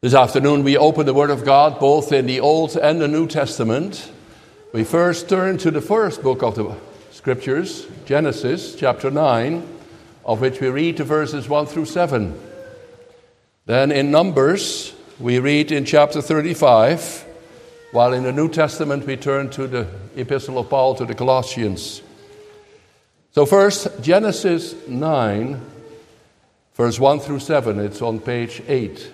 This afternoon we open the Word of God both in the Old and the New Testament. We first turn to the first book of the Scriptures, Genesis chapter 9, of which we read the verses 1 through 7. Then in Numbers we read in chapter 35, while in the New Testament we turn to the Epistle of Paul to the Colossians. So first, Genesis 9, verse 1 through 7. It's on page 8.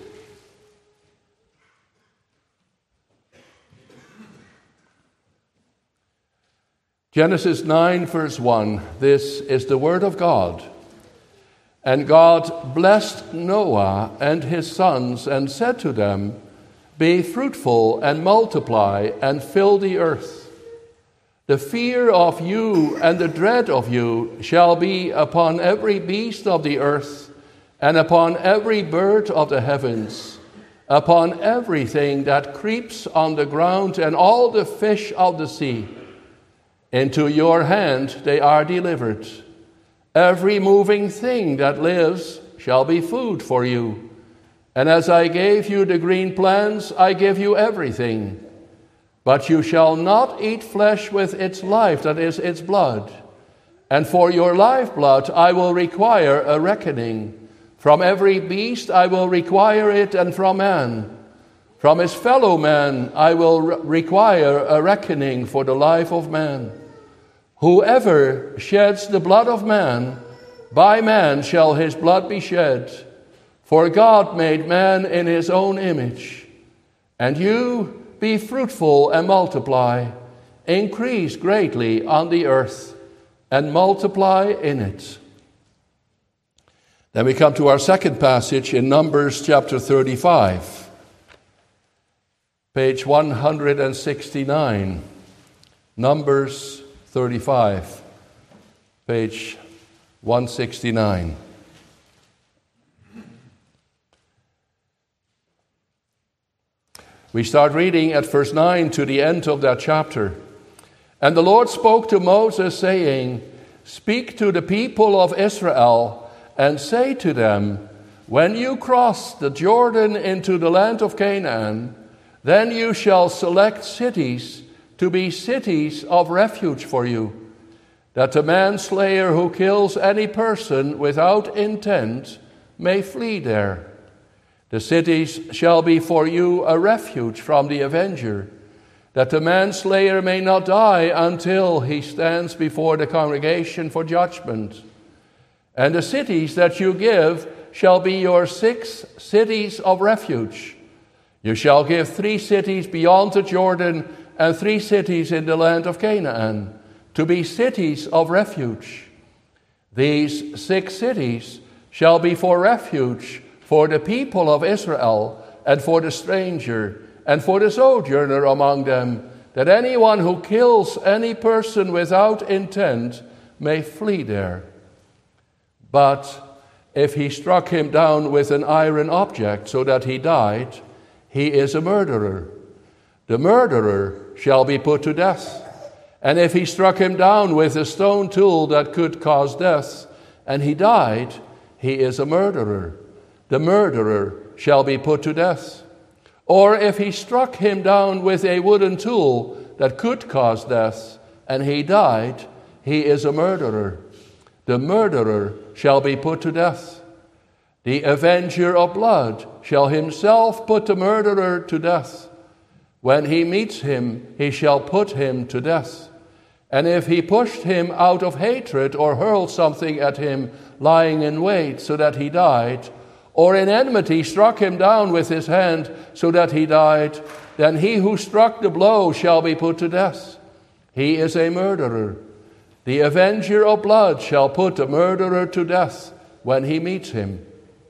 Genesis 9, verse 1, this is the word of God. And God blessed Noah and his sons and said to them, "Be fruitful and multiply and fill the earth. The fear of you and the dread of you shall be upon every beast of the earth and upon every bird of the heavens, upon everything that creeps on the ground and all the fish of the sea. Into your hand they are delivered. Every moving thing that lives shall be food for you. And as I gave you the green plants, I give you everything. But you shall not eat flesh with its life, that is, its blood. And for your lifeblood I will require a reckoning. From every beast I will require it, and from man. From his fellow man I will require a reckoning for the life of man. Whoever sheds the blood of man, by man shall his blood be shed. For God made man in his own image. And you be fruitful and multiply, increase greatly on the earth, and multiply in it." Then we come to our second passage in Numbers chapter 35, page 169. Numbers 35, page 169. We start reading at verse 9 to the end of that chapter. "And the Lord spoke to Moses, saying, Speak to the people of Israel, and say to them, When you cross the Jordan into the land of Canaan, then you shall select cities to be cities of refuge for you, that the manslayer who kills any person without intent may flee there. The cities shall be for you a refuge from the avenger, that the manslayer may not die until he stands before the congregation for judgment. And the cities that you give shall be your 6 cities of refuge. You shall give 3 cities beyond the Jordan and 3 cities in the land of Canaan, to be cities of refuge. These 6 cities shall be for refuge for the people of Israel, and for the stranger, and for the sojourner among them, that anyone who kills any person without intent may flee there. But if he struck him down with an iron object so that he died, he is a murderer. The murderer shall be put to death. And if he struck him down with a stone tool that could cause death, and he died, he is a murderer. The murderer shall be put to death. Or if he struck him down with a wooden tool that could cause death, and he died, he is a murderer. The murderer shall be put to death. The avenger of blood shall himself put the murderer to death. When he meets him, he shall put him to death. And if he pushed him out of hatred or hurled something at him lying in wait so that he died, or in enmity struck him down with his hand so that he died, then he who struck the blow shall be put to death. He is a murderer. The avenger of blood shall put the murderer to death when he meets him.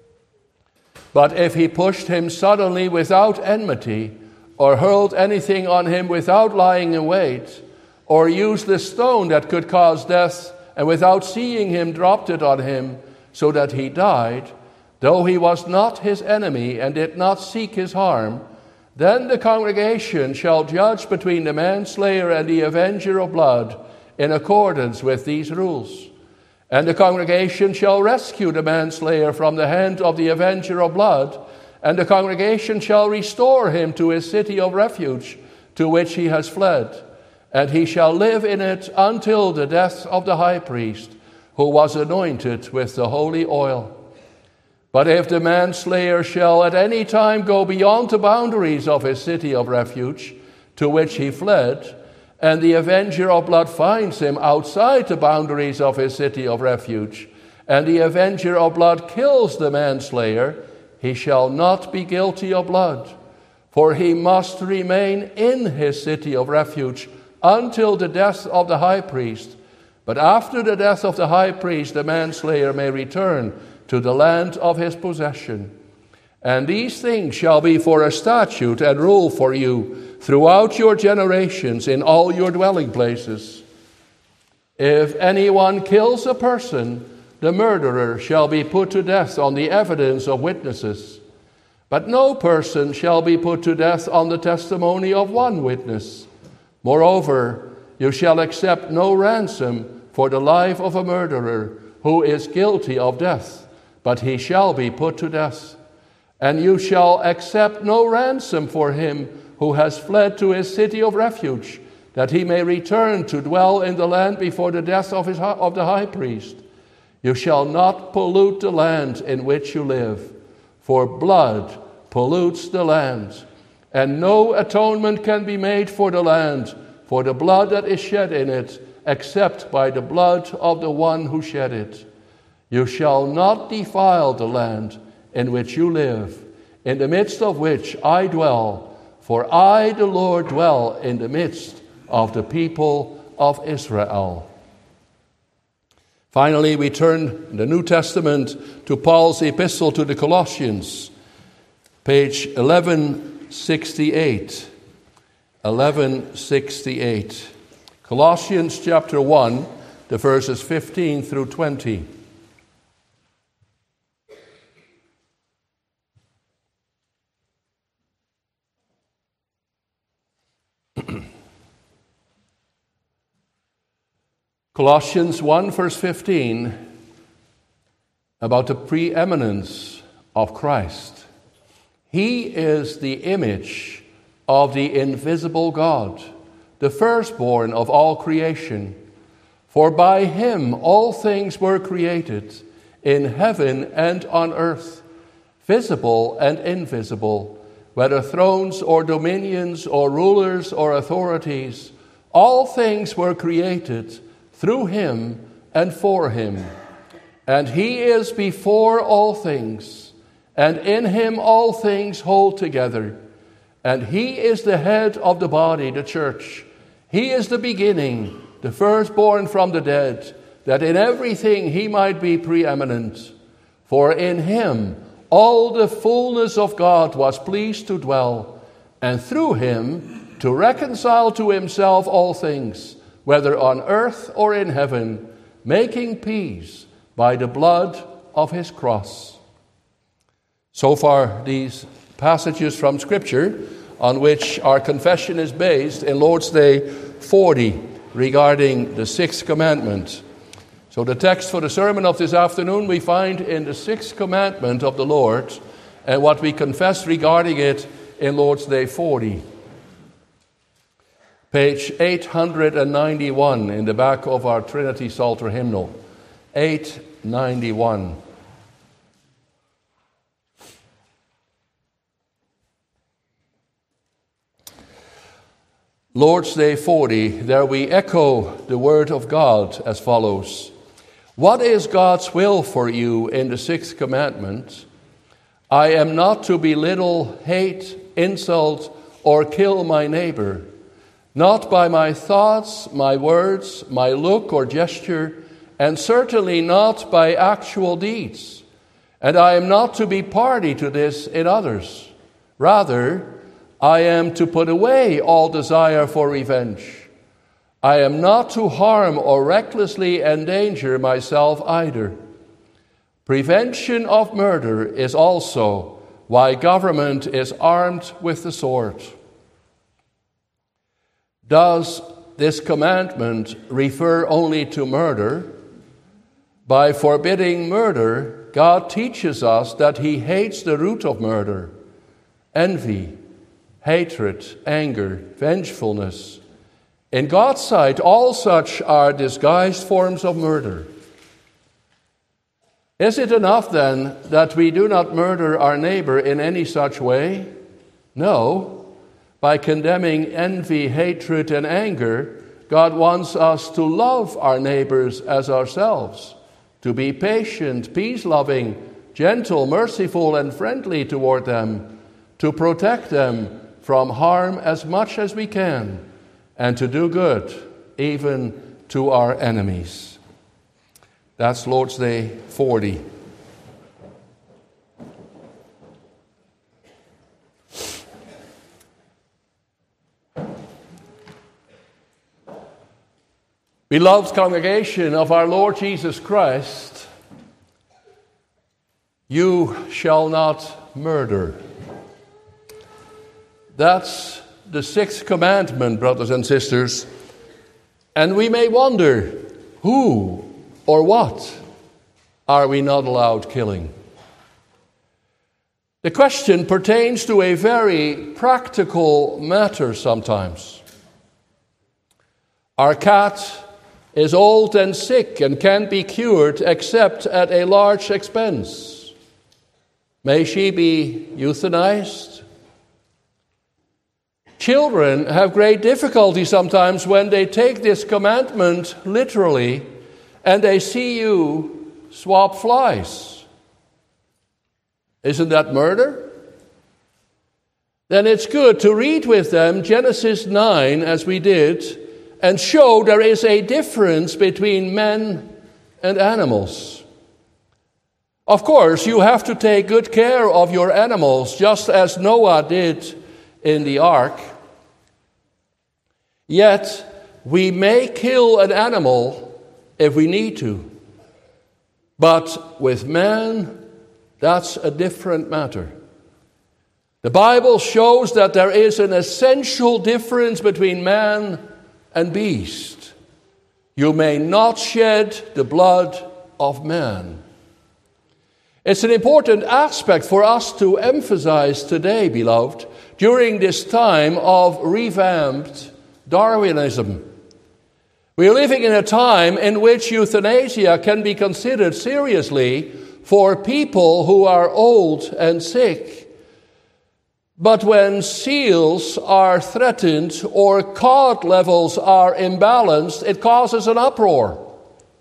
But if he pushed him suddenly without enmity, or hurled anything on him without lying in wait, or used a stone that could cause death, and without seeing him dropped it on him, so that he died, though he was not his enemy and did not seek his harm, then the congregation shall judge between the manslayer and the avenger of blood in accordance with these rules. And the congregation shall rescue the manslayer from the hand of the avenger of blood, and the congregation shall restore him to his city of refuge, to which he has fled, and he shall live in it until the death of the high priest, who was anointed with the holy oil. But if the manslayer shall at any time go beyond the boundaries of his city of refuge, to which he fled, and the avenger of blood finds him outside the boundaries of his city of refuge, and the avenger of blood kills the manslayer, he shall not be guilty of blood, for he must remain in his city of refuge until the death of the high priest. But after the death of the high priest, the manslayer may return to the land of his possession. And these things shall be for a statute and rule for you throughout your generations in all your dwelling places. If anyone kills a person, the murderer shall be put to death on the evidence of witnesses. But no person shall be put to death on the testimony of one witness. Moreover, you shall accept no ransom for the life of a murderer who is guilty of death, but he shall be put to death. And you shall accept no ransom for him who has fled to his city of refuge, that he may return to dwell in the land before the death of the high priest. You shall not pollute the land in which you live, for blood pollutes the land, and no atonement can be made for the land, for the blood that is shed in it, except by the blood of the one who shed it. You shall not defile the land in which you live, in the midst of which I dwell, for I, the Lord, dwell in the midst of the people of Israel. Finally, we turn in the New Testament to Paul's epistle to the Colossians, page 1168. 1168. Colossians chapter 1, the verses 15 through 20. Colossians 1, verse 15, about the preeminence of Christ. He is the image of the invisible God, the firstborn of all creation. For by him all things were created, in heaven and on earth, visible and invisible, whether thrones or dominions or rulers or authorities. All things were created through him and for him. And he is before all things, and in him all things hold together. And he is the head of the body, the church. He is the beginning, the firstborn from the dead, that in everything he might be preeminent. For in him all the fullness of God was pleased to dwell, and through him to reconcile to himself all things, whether on earth or in heaven, making peace by the blood of his cross. So far, these passages from Scripture on which our confession is based in Lord's Day 40 regarding the sixth commandment. So the text for the sermon of this afternoon we find in the sixth commandment of the Lord, and what we confess regarding it in Lord's Day 40. Page 891 in the back of our Trinity Psalter hymnal. 891. Lord's Day 40, there we echo the word of God as follows. What is God's will for you in the sixth commandment? I am not to belittle, hate, insult, or kill my neighbor, not by my thoughts, my words, my look or gesture, and certainly not by actual deeds. And I am not to be party to this in others. Rather, I am to put away all desire for revenge. I am not to harm or recklessly endanger myself either. Prevention of murder is also why government is armed with the sword. Does this commandment refer only to murder? By forbidding murder, God teaches us that he hates the root of murder, envy, hatred, anger, vengefulness. In God's sight, all such are disguised forms of murder. Is it enough then that we do not murder our neighbor in any such way? No. By condemning envy, hatred, and anger, God wants us to love our neighbors as ourselves, to be patient, peace-loving, gentle, merciful, and friendly toward them, to protect them from harm as much as we can, and to do good even to our enemies. That's Lord's Day 40. Beloved congregation of our Lord Jesus Christ, you shall not murder. That's the sixth commandment, brothers and sisters. And we may wonder, who or what are we not allowed killing? The question pertains to a very practical matter sometimes. Our cat is old and sick and can't be cured except at a large expense. May she be euthanized? Children have great difficulty sometimes when they take this commandment literally and they see you swap flies. Isn't that murder? Then it's good to read with them Genesis 9 as we did and show there is a difference between men and animals. Of course, you have to take good care of your animals, just as Noah did in the ark. Yet, we may kill an animal if we need to. But with man, that's a different matter. The Bible shows that there is an essential difference between man and beast. You may not shed the blood of man. It's an important aspect for us to emphasize today, beloved, during this time of revamped Darwinism. We are living in a time in which euthanasia can be considered seriously for people who are old and sick. But when seals are threatened or cod levels are imbalanced, it causes an uproar.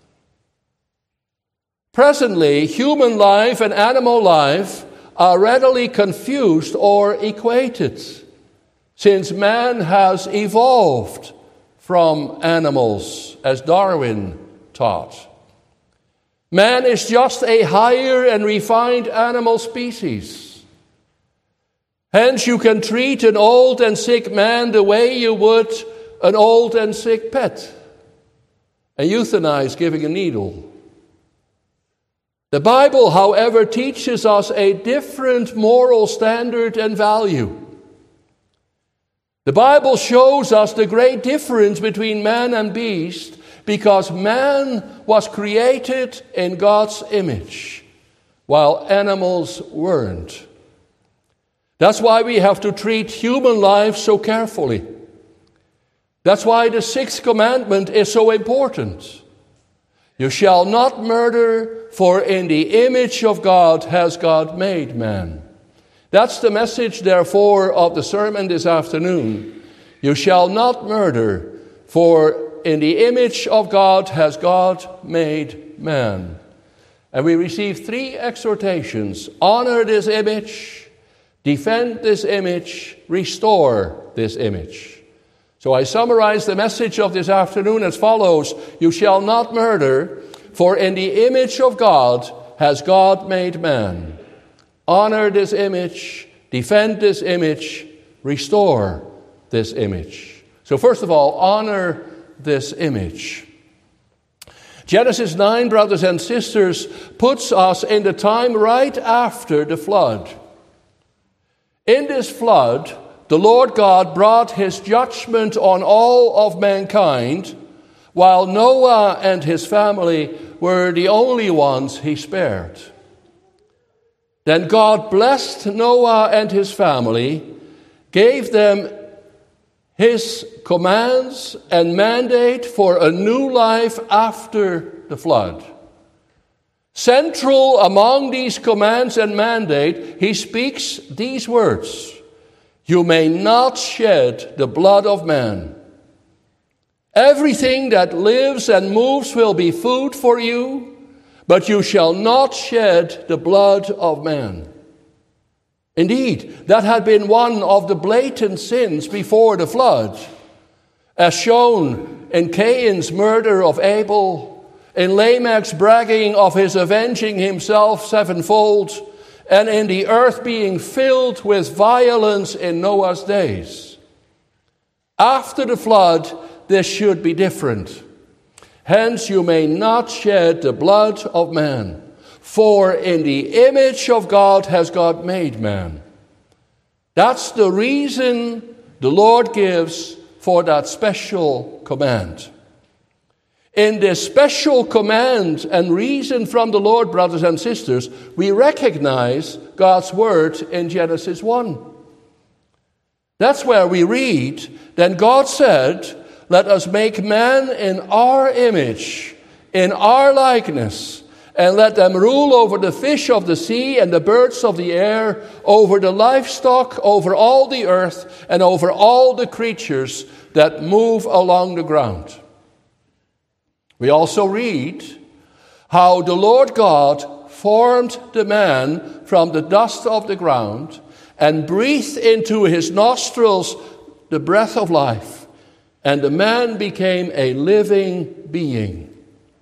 Presently, human life and animal life are readily confused or equated, since man has evolved from animals, as Darwin taught. Man is just a higher and refined animal species. Hence, you can treat an old and sick man the way you would an old and sick pet, and euthanize giving a needle. The Bible, however, teaches us a different moral standard and value. The Bible shows us the great difference between man and beast because man was created in God's image, while animals weren't. That's why we have to treat human life so carefully. That's why the sixth commandment is so important. You shall not murder, for in the image of God has God made man. That's the message, therefore, of the sermon this afternoon. You shall not murder, for in the image of God has God made man. And we receive three exhortations: honor this image, defend this image, restore this image. So I summarize the message of this afternoon as follows: you shall not murder, for in the image of God has God made man. Honor this image, defend this image, restore this image. So first of all, honor this image. Genesis 9, brothers and sisters, puts us in the time right after the flood. In this flood, the Lord God brought his judgment on all of mankind, while Noah and his family were the only ones he spared. Then God blessed Noah and his family, gave them his commands and mandate for a new life after the flood. Central among these commands and mandate, he speaks these words: "You may not shed the blood of man. Everything that lives and moves will be food for you, but you shall not shed the blood of man." Indeed, that had been one of the blatant sins before the flood, as shown in Cain's murder of Abel, in Lamech's bragging of his avenging himself sevenfold, and in the earth being filled with violence in Noah's days. After the flood, this should be different. Hence, you may not shed the blood of man, for in the image of God has God made man. That's the reason the Lord gives for that special command. In this special command and reason from the Lord, brothers and sisters, we recognize God's word in Genesis 1. That's where we read, "Then God said, let us make man in our image, in our likeness, and let them rule over the fish of the sea and the birds of the air, over the livestock, over all the earth, and over all the creatures that move along the ground." We also read how the Lord God formed the man from the dust of the ground and breathed into his nostrils the breath of life, and the man became a living being.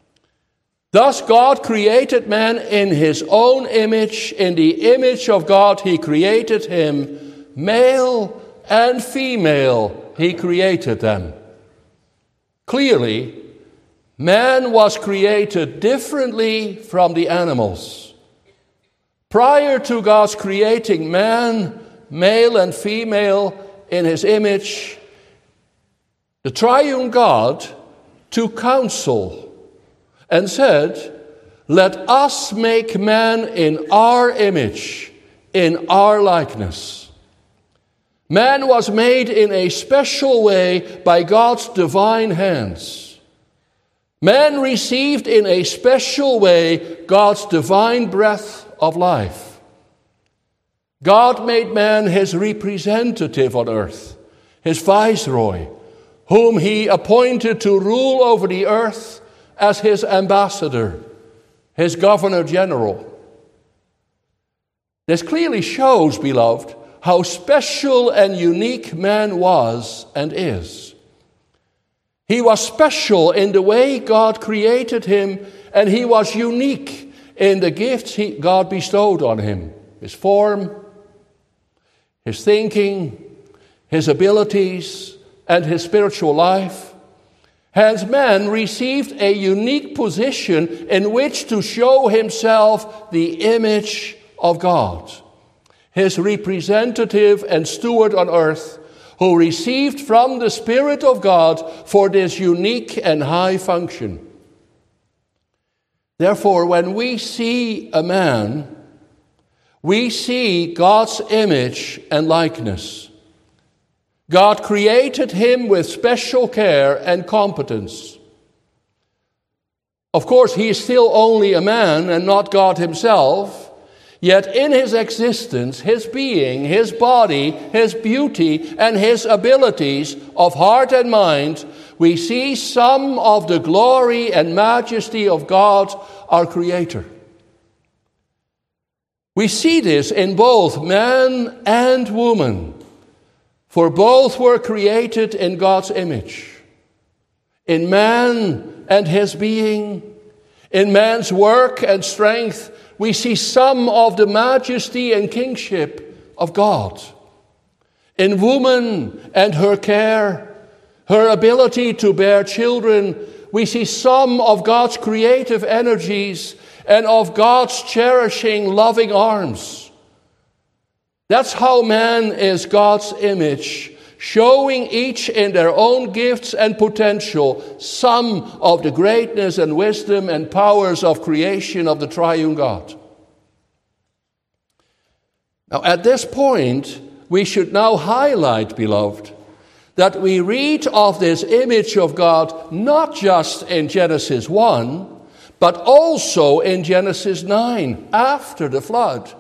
Thus God created man in his own image. In the image of God he created him. Male and female he created them. Clearly, man was created differently from the animals. Prior to God's creating man, male and female in his image, the triune God took counsel and said, "Let us make man in our image, in our likeness." Man was made in a special way by God's divine hands. Man received in a special way God's divine breath of life. God made man his representative on earth, his viceroy, whom he appointed to rule over the earth as his ambassador, his governor general. This clearly shows, beloved, how special and unique man was and is. He was special in the way God created him, and he was unique in the gifts God bestowed on him. His form, his thinking, his abilities, and his spiritual life. Hence, man received a unique position in which to show himself the image of God, his representative and steward on earth, who received from the Spirit of God for this unique and high function. Therefore, when we see a man, we see God's image and likeness. God created him with special care and competence. Of course, he is still only a man and not God himself. Yet in his existence, his being, his body, his beauty, and his abilities of heart and mind, we see some of the glory and majesty of God, our Creator. We see this in both man and woman, for both were created in God's image. In man and his being, in man's work and strength, we see some of the majesty and kingship of God. In woman and her care, her ability to bear children, we see some of God's creative energies and of God's cherishing, loving arms. That's how man is God's image, showing each in their own gifts and potential some of the greatness and wisdom and powers of creation of the triune God. Now, at this point, we should now highlight, beloved, that we read of this image of God not just in Genesis 1, but also in Genesis 9, after the flood.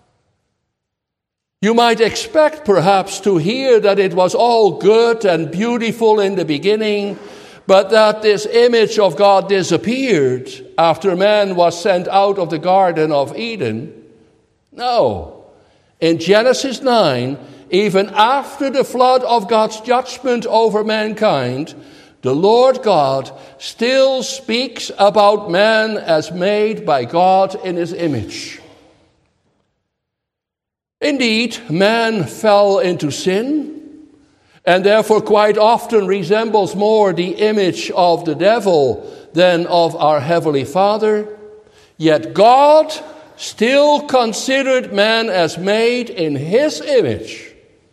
You might expect perhaps to hear that it was all good and beautiful in the beginning, but that this image of God disappeared after man was sent out of the Garden of Eden. No. In Genesis 9, even after the flood of God's judgment over mankind, the Lord God still speaks about man as made by God in his image. Indeed, man fell into sin, and therefore quite often resembles more the image of the devil than of our Heavenly Father. Yet God still considered man as made in his image.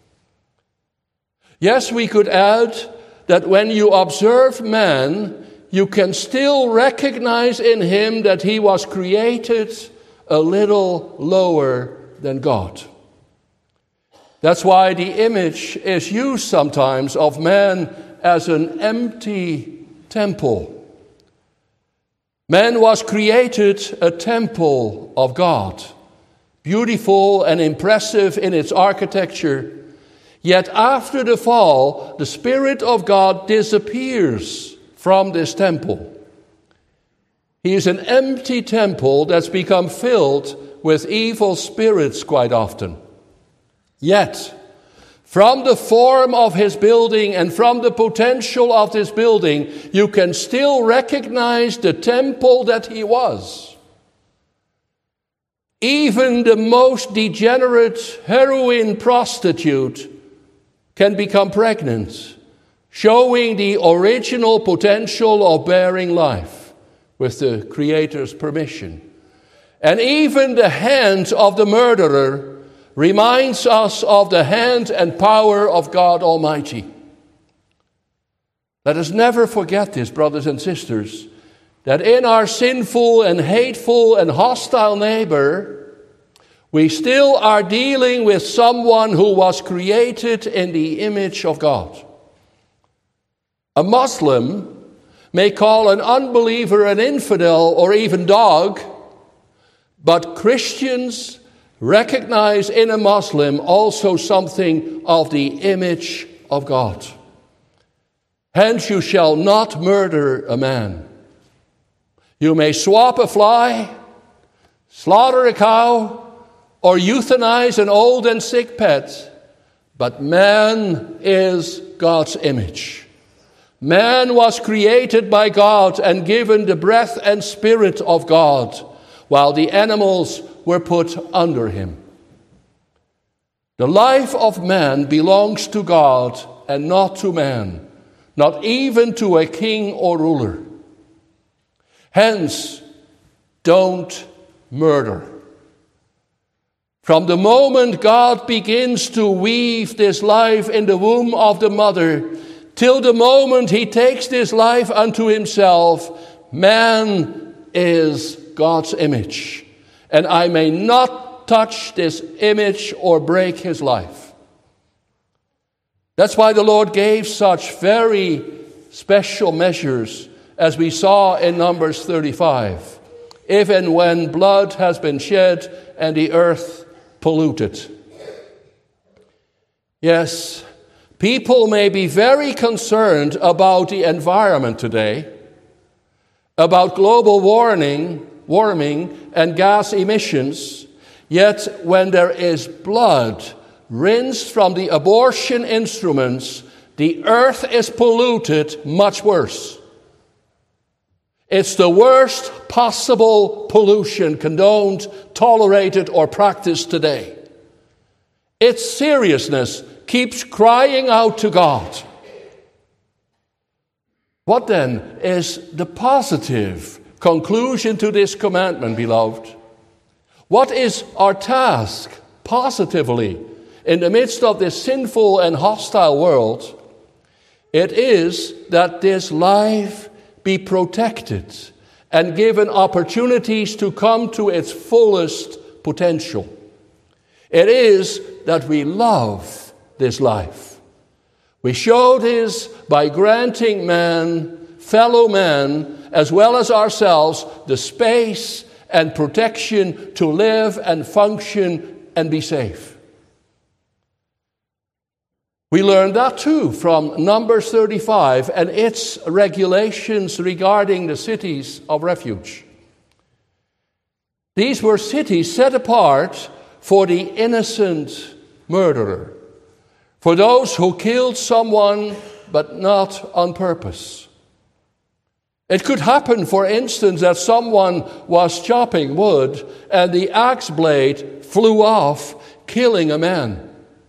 Yes, we could add that when you observe man, you can still recognize in him that he was created a little lower than God. That's why the image is used sometimes of man as an empty temple. Man was created a temple of God, beautiful and impressive in its architecture. Yet after the fall, the Spirit of God disappears from this temple. He is an empty temple that's become filled with evil spirits quite often. Yet, from the form of his building and from the potential of this building, you can still recognize the temple that he was. Even the most degenerate heroin prostitute can become pregnant, showing the original potential of bearing life with the Creator's permission. And even the hand of the murderer reminds us of the hand and power of God Almighty. Let us never forget this, brothers and sisters, that in our sinful and hateful and hostile neighbor, we still are dealing with someone who was created in the image of God. A Muslim may call an unbeliever an infidel or even dog, but Christians recognize in a Muslim also something of the image of God. Hence, you shall not murder a man. You may swap a fly, slaughter a cow, or euthanize an old and sick pet, but man is God's image. Man was created by God and given the breath and spirit of God, while the animals were put under him. The life of man belongs to God and not to man, not even to a king or ruler. Hence, don't murder. From the moment God begins to weave this life in the womb of the mother, till the moment he takes this life unto himself, man is God's image. And I may not touch this image or break his life. That's why the Lord gave such very special measures, as we saw in Numbers 35. If and when blood has been shed and the earth polluted. Yes, people may be very concerned about the environment today, about global warming and gas emissions, yet when there is blood rinsed from the abortion instruments, the earth is polluted much worse. It's the worst possible pollution condoned, tolerated, or practiced today. Its seriousness keeps crying out to God. What then is the positive conclusion to this commandment, beloved? What is our task positively in the midst of this sinful and hostile world? It is that this life be protected and given opportunities to come to its fullest potential. It is that we love this life. We show this by granting man, fellow man, as well as ourselves, the space and protection to live and function and be safe. We learn that too from Numbers 35 and its regulations regarding the cities of refuge. These were cities set apart for the innocent murderer, for those who killed someone but not on purpose. It could happen, for instance, that someone was chopping wood and the axe blade flew off, killing a man.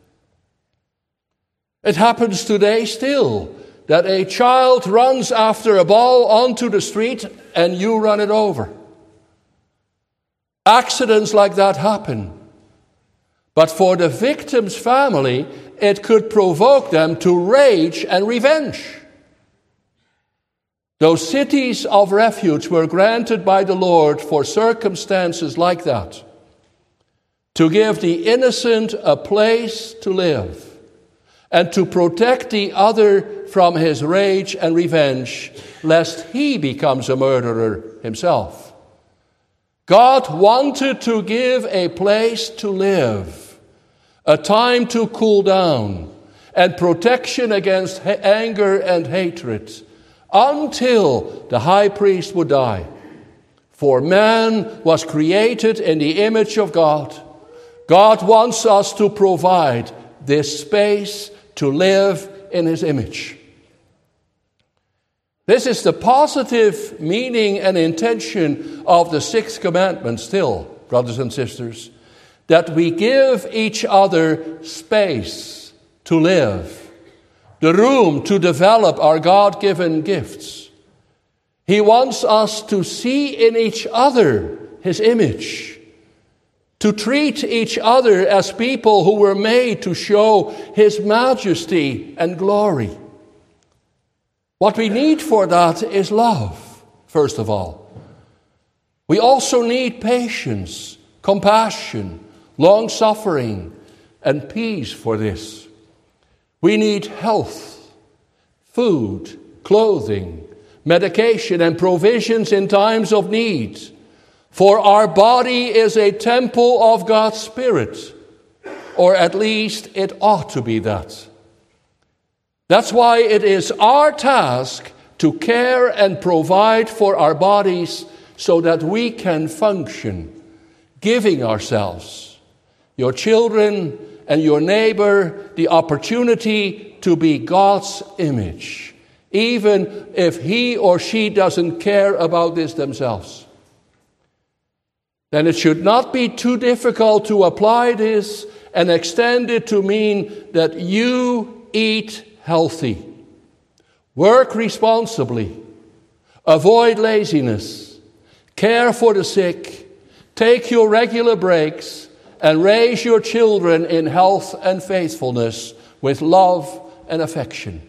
It happens today still that a child runs after a ball onto the street and you run it over. Accidents like that happen. But for the victim's family, it could provoke them to rage and revenge. Those cities of refuge were granted by the Lord for circumstances like that, to give the innocent a place to live and to protect the other from his rage and revenge, lest he becomes a murderer himself. God wanted to give a place to live, a time to cool down, and protection against anger and hatred, until the high priest would die. For man was created in the image of God. God wants us to provide this space to live in his image. This is the positive meaning and intention of the sixth commandment still, brothers and sisters, that we give each other space to live, the room to develop our God-given gifts. He wants us to see in each other his image, to treat each other as people who were made to show his majesty and glory. What we need for that is love, first of all. We also need patience, compassion, long-suffering, and peace for this. We need health, food, clothing, medication, and provisions in times of need. For our body is a temple of God's Spirit, or at least it ought to be that. That's why it is our task to care and provide for our bodies so that we can function, giving ourselves, your children and your neighbor, the opportunity to be God's image, even if he or she doesn't care about this themselves. Then it should not be too difficult to apply this and extend it to mean that you eat healthy, work responsibly, avoid laziness, care for the sick, take your regular breaks, and raise your children in health and faithfulness with love and affection.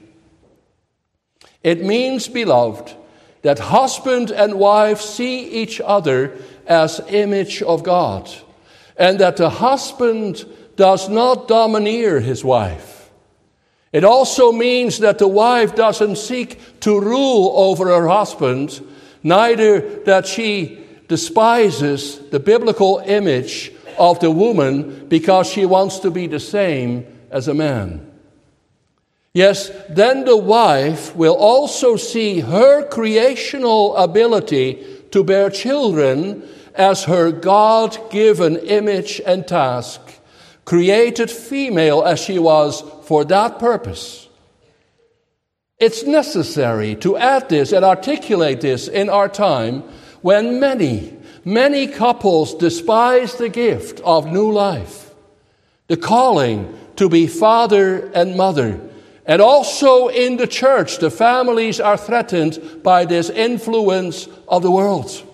It means, beloved, that husband and wife see each other as image of God, and that the husband does not domineer his wife. It also means that the wife doesn't seek to rule over her husband, neither that she despises the biblical image of the woman because she wants to be the same as a man. Yes, then the wife will also see her creational ability to bear children as her God-given image and task, created female as she was for that purpose. It's necessary to add this and articulate this in our time when many couples despise the gift of new life, the calling to be father and mother. And also in the church, the families are threatened by this influence of the world.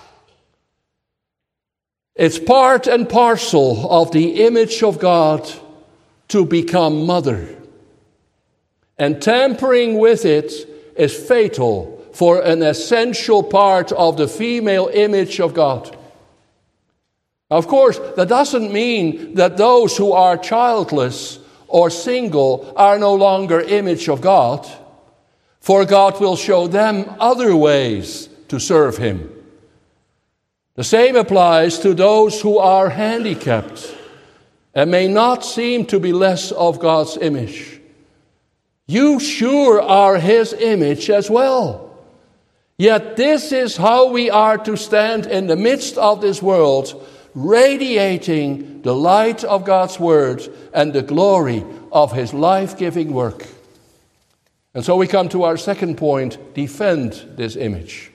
It's part and parcel of the image of God to become mother. And tampering with it is fatal for an essential part of the female image of God. Of course, that doesn't mean that those who are childless or single are no longer image of God, for God will show them other ways to serve Him. The same applies to those who are handicapped and may not seem to be less of God's image. You sure are His image as well. Yet this is how we are to stand in the midst of this world, radiating the light of God's Word and the glory of His life-giving work. And so we come to our second point: defend this image.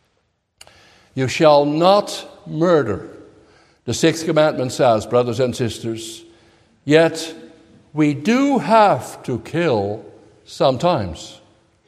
You shall not murder. The sixth commandment says, brothers and sisters, yet we do have to kill sometimes.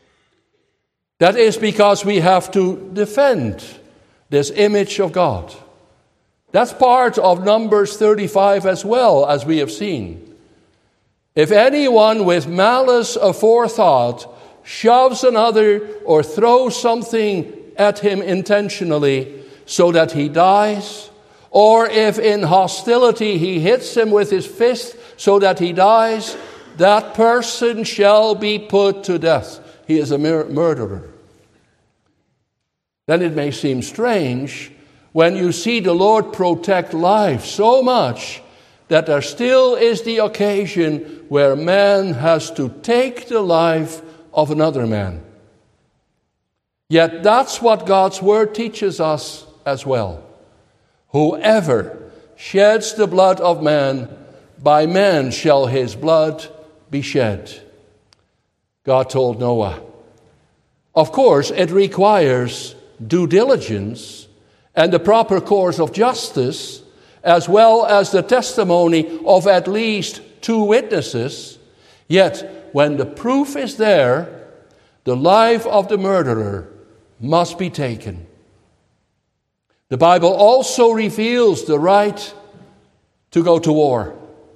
That is because we have to defend this image of God. That's part of Numbers 35 as well, as we have seen. If anyone with malice aforethought shoves another or throws something at him intentionally so that he dies, or if in hostility he hits him with his fist so that he dies, that person shall be put to death. He is a murderer. Then it may seem strange when you see the Lord protect life so much that there still is the occasion where man has to take the life of another man. Yet that's what God's Word teaches us as well. Whoever sheds the blood of man, by man shall his blood be shed. God told Noah. Of course, it requires due diligence and the proper course of justice, as well as the testimony of at least 2 witnesses. Yet, when the proof is there, the life of the murderer must be taken. The Bible also reveals the right to go to war.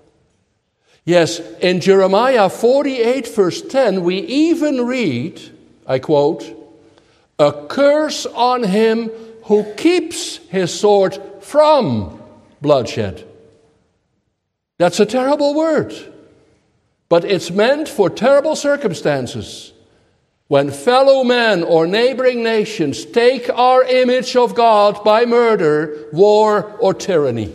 Yes, in Jeremiah 48, verse 10, we even read, I quote, "A curse on him who keeps his sword from bloodshed." That's a terrible word, but it's meant for terrible circumstances. When fellow men or neighboring nations take our image of God by murder, war, or tyranny.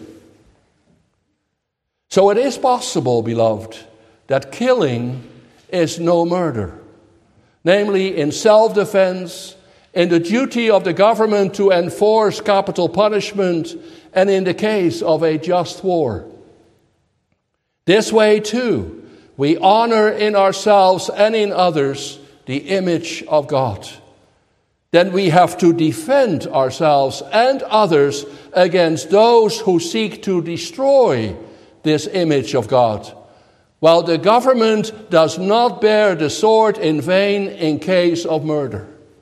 So it is possible, beloved, that killing is no murder. Namely, in self-defense, in the duty of the government to enforce capital punishment, and in the case of a just war. This way, too, we honor in ourselves and in others the image of God. Then we have to defend ourselves and others against those who seek to destroy this image of God, while the government does not bear the sword in vain in case of murder.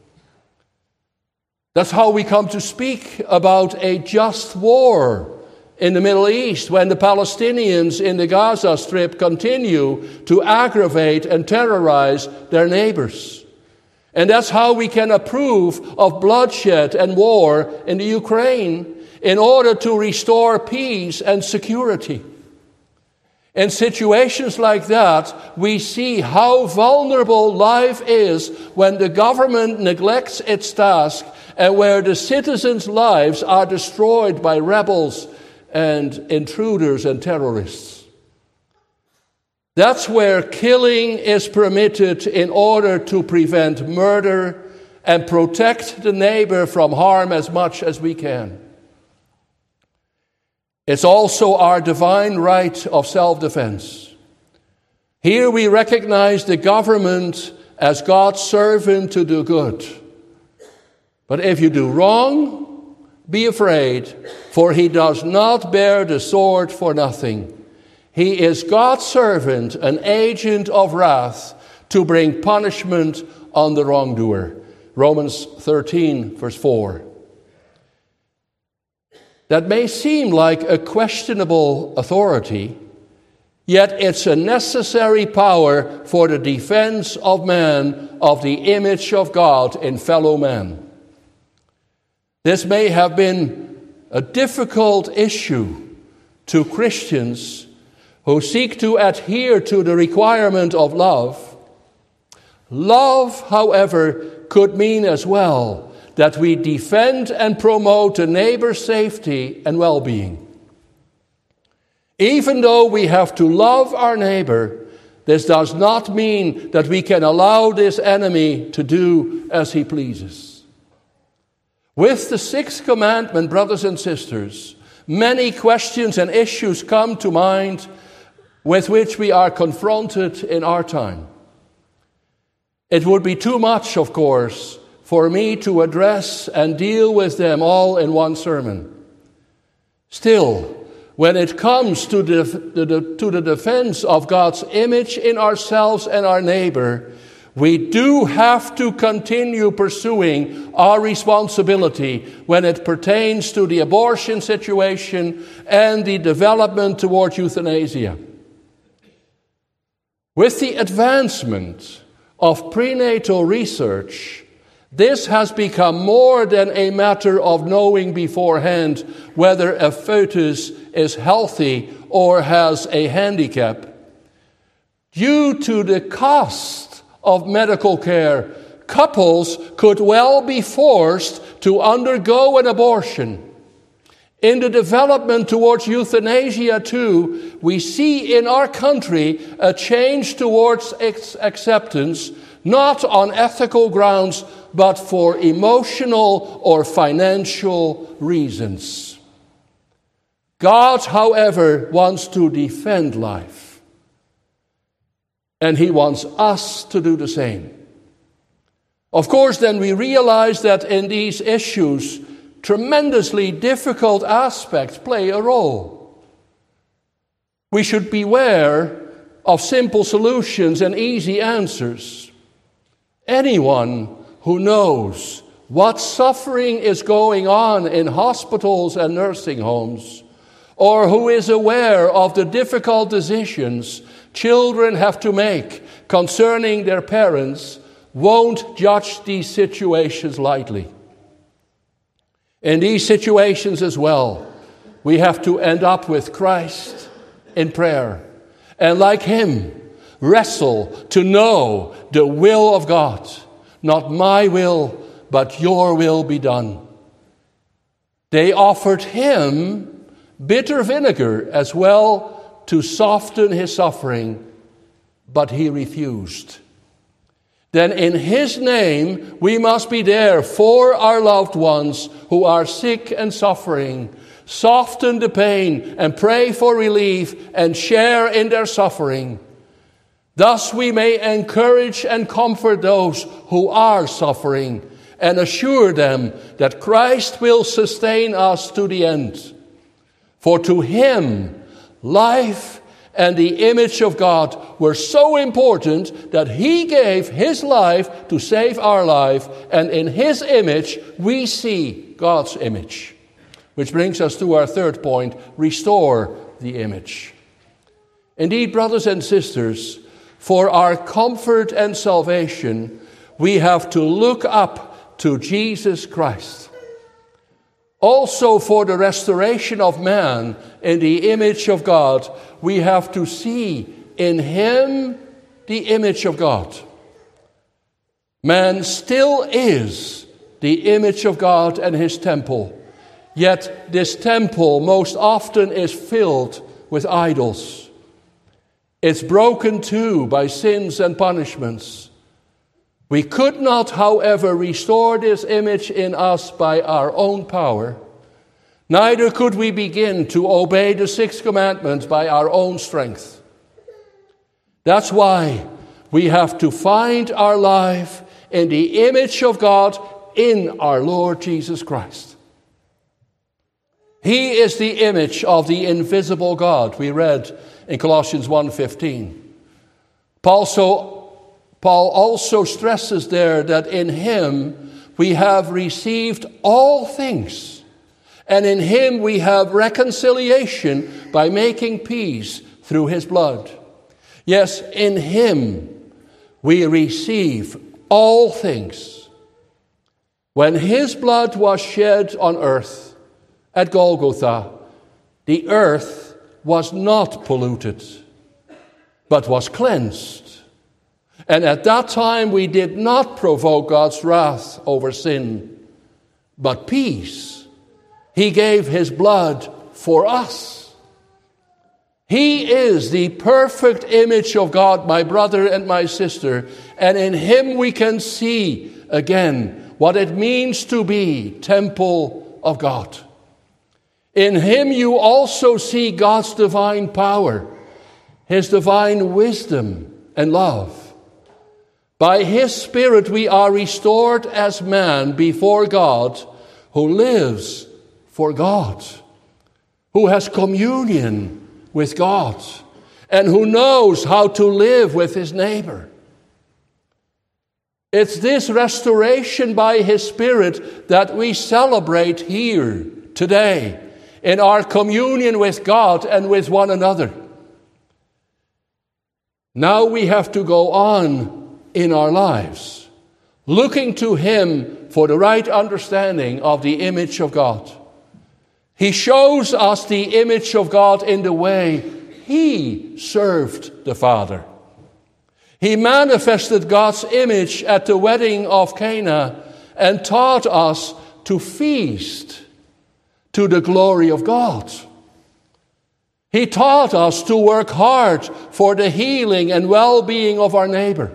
That's how we come to speak about a just war in the Middle East when the Palestinians in the Gaza Strip continue to aggravate and terrorize their neighbors. And that's how we can approve of bloodshed and war in the Ukraine in order to restore peace and security. In situations like that, we see how vulnerable life is when the government neglects its task and where the citizens' lives are destroyed by rebels and intruders and terrorists. That's where killing is permitted in order to prevent murder and protect the neighbor from harm as much as we can. It's also our divine right of self-defense. Here we recognize the government as God's servant to do good. But if you do wrong, be afraid, for he does not bear the sword for nothing. He is God's servant, an agent of wrath, to bring punishment on the wrongdoer. Romans 13, verse 4. That may seem like a questionable authority, yet it's a necessary power for the defense of man of the image of God in fellow men. This may have been a difficult issue to Christians who seek to adhere to the requirement of love. Love, however, could mean as well that we defend and promote the neighbor's safety and well-being. Even though we have to love our neighbor, this does not mean that we can allow this enemy to do as he pleases. With the sixth commandment, brothers and sisters, many questions and issues come to mind with which we are confronted in our time. It would be too much, of course, for me to address and deal with them all in one sermon. Still, when it comes to the defense of God's image in ourselves and our neighbor, we do have to continue pursuing our responsibility when it pertains to the abortion situation and the development towards euthanasia. With the advancement of prenatal research, this has become more than a matter of knowing beforehand whether a fetus is healthy or has a handicap. Due to the cost of medical care, couples could well be forced to undergo an abortion. In the development towards euthanasia, too, we see in our country a change towards its acceptance, not on ethical grounds, but for emotional or financial reasons. God, however, wants to defend life, and He wants us to do the same. Of course, then we realize that in these issues, tremendously difficult aspects play a role. We should beware of simple solutions and easy answers. Anyone who knows what suffering is going on in hospitals and nursing homes, or who is aware of the difficult decisions children have to make concerning their parents, won't judge these situations lightly. In these situations as well, we have to end up with Christ in prayer, and like Him, wrestle to know the will of God. Not my will, but your will be done. They offered Him bitter vinegar as well to soften His suffering, but He refused. Then in His name, we must be there for our loved ones who are sick and suffering. Soften the pain and pray for relief and share in their suffering. Thus we may encourage and comfort those who are suffering and assure them that Christ will sustain us to the end. For to Him, life and the image of God were so important that He gave His life to save our life, and in His image we see God's image. Which brings us to our third point, restore the image. Indeed, brothers and sisters, for our comfort and salvation, we have to look up to Jesus Christ. Also, for the restoration of man in the image of God, we have to see in Him the image of God. Man still is the image of God and His temple, yet this temple most often is filled with idols. It's broken too by sins and punishments. We could not, however, restore this image in us by our own power. Neither could we begin to obey the sixth commandment by our own strength. That's why we have to find our life in the image of God in our Lord Jesus Christ. He is the image of the invisible God, we read in Colossians 1:15. Paul also stresses there that in Him we have received all things, and in Him we have reconciliation by making peace through His blood. Yes, in Him we receive all things. When His blood was shed on earth, at Golgotha, the earth was not polluted, but was cleansed. And at that time we did not provoke God's wrath over sin, but peace. He gave his blood for us. He is the perfect image of God, my brother and my sister, and in him we can see again what it means to be temple of God. In him you also see God's divine power, his divine wisdom and love. By his Spirit we are restored as man before God, who lives for God, who has communion with God, and who knows how to live with his neighbor. It's this restoration by his Spirit that we celebrate here today in our communion with God and with one another. Now we have to go on in our lives, looking to him for the right understanding of the image of God. He shows us the image of God in the way he served the Father. He manifested God's image at the wedding of Cana and taught us to feast to the glory of God. He taught us to work hard for the healing and well-being of our neighbor.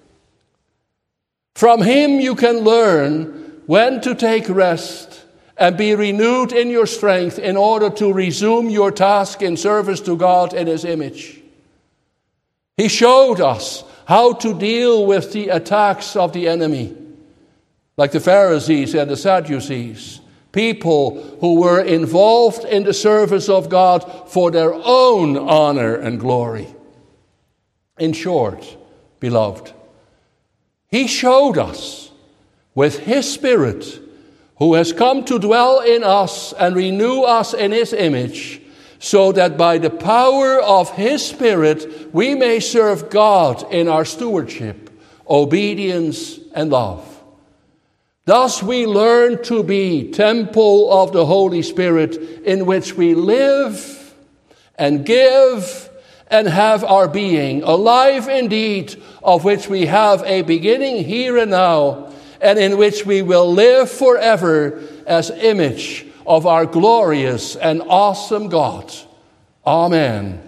From him you can learn when to take rest and be renewed in your strength in order to resume your task in service to God in his image. He showed us how to deal with the attacks of the enemy, like the Pharisees and the Sadducees, people who were involved in the service of God for their own honor and glory. In short, beloved, he showed us with his Spirit, who has come to dwell in us and renew us in his image, so that by the power of his Spirit we may serve God in our stewardship, obedience, and love. Thus we learn to be temple of the Holy Spirit, in which we live and give and have our being, alive indeed, of which we have a beginning here and now, and in which we will live forever as image of our glorious and awesome God. Amen.